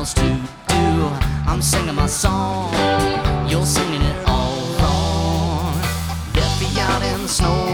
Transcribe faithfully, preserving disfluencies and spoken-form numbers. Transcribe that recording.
supposed to do. I'm singing my song, you're singing it all wrong. Left me out in the snow